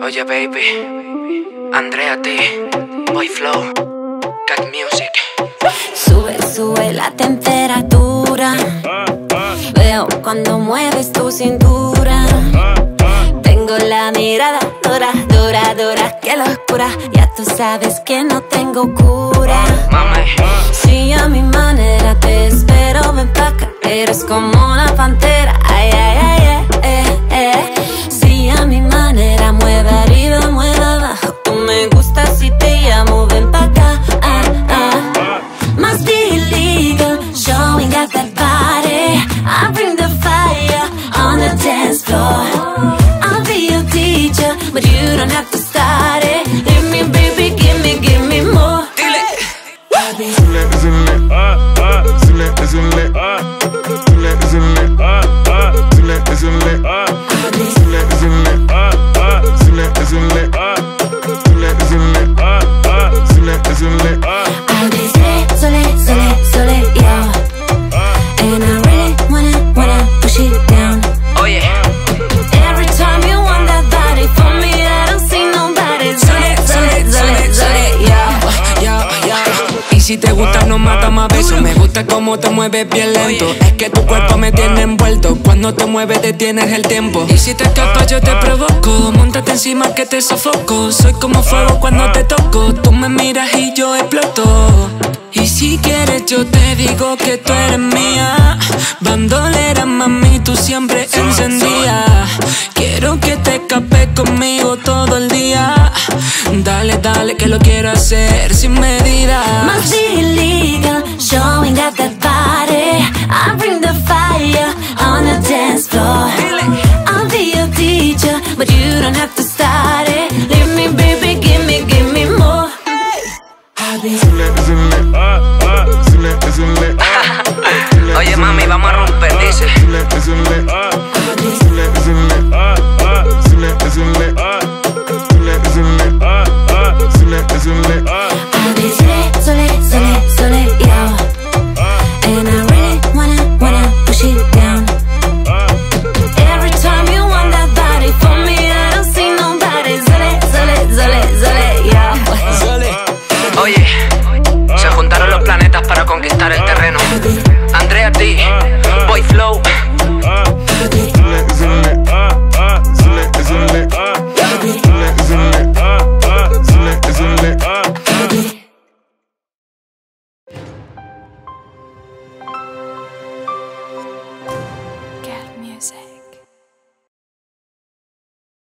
Oye baby, Andrea T, Boy Flow, Cat Music. Sube la temperatura. Veo cuando mueves tu cintura. Tengo la mirada dura, dura, dura, que locura. Ya tú sabes que no tengo cura. Si a mi manera te espero, ven pa' acá. Eres como una pantera. Ay, ay, ay, Si a mi manera mueve arriba, mueve abajo. Tú me gustas si te llamo, ven pa' acá. Must be illegal, showing at that body. I bring the fire on the dance floor. I'll be your teacher, but you don't have to start it. Leave me, baby, give me more. Si te gusta no mata más besos. Me gusta cómo te mueves bien lento. Es que tu cuerpo me tiene envuelto. Cuando te mueves detienes el tiempo. Y si te escapas yo te provoco. Móntate encima que te sofoco. Soy como fuego cuando te toco. Tú me miras y yo exploto. Y si quieres yo te digo que tú eres mía. Bandolera mami, tú siempre encendida. Quiero que te escapes conmigo todo el día. Dale, dale que lo quiero hacer sin medida. Must be illegal, showing at that body. I bring the fire on the dance floor. I'll be your teacher, but you don't have to start it. Leave me, baby, give me more. Oye mami, vamos a romper, dice.